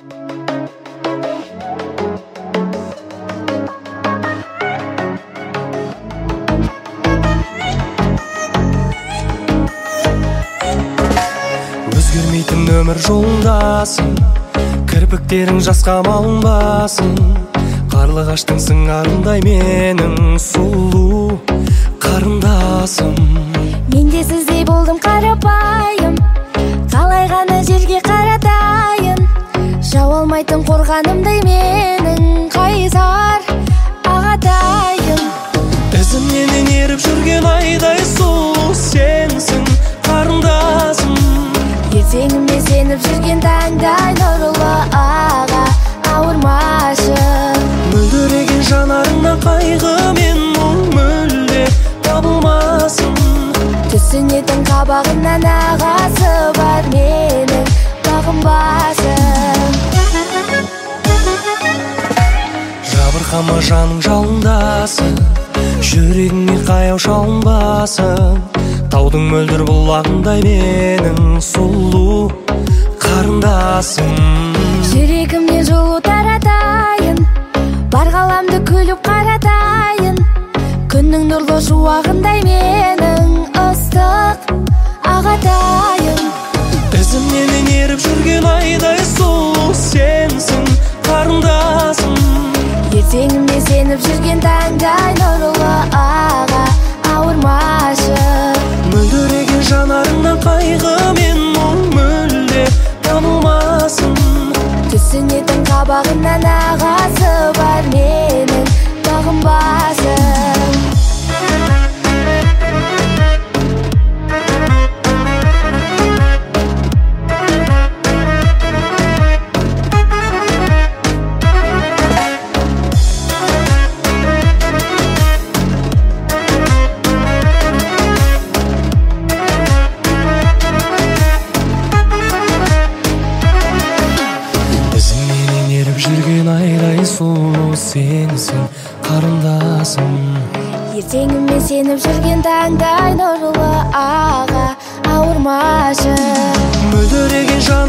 Өзгермейтін өмір жолдасың, кірпіктерің жасқа малынбасын. Қарлығаштың сыңарындай менің сұлу қарындасым. Мен де сіздей болдым қарапайым, қалай ғана жерге қаратайын. Жау алмайтын қорғанымдай менің қайсар ағатайым. Ізімнен еріп жүрген айдай сұлу сенсің қарындасым. Ертеңіме сеніп жүрген таңдай нұрлы аға, ауырмашы. Мөлдіреген жанарыңнан қайғы мен мұң мүлде табылмасын. Түсінетін қабағымнан ағасы бар менің бағынбасын. Жабырқама жаның жалындасың, жүрегіңе қаяу шалынбасын. Таудың мөлдір бұлағындай менің сұлу қарындасым. Жүрегімнен жылу таратайын, бар ғаламды күліп қаратайын. Күннің нұрлы шуағындай менің ыстық ағатайым. Ізімнен еріп жүрген айдай сұлу сенсің қарындасым. Ертеңіме сеніп жүрген таңдай нұрлы аға, ауырмашы. Мөлдіреген жанарыңнан қайғы мен мұң мүлде табылмасын. Түсінетін қабағымнан ағасы бар менің бағынбасын. Жүрген айдай сұлу сенсің қарындасым. Ертеңіме сеніп жүрген таңдай нұрлы аға, ауырмашы. Мөлдіреген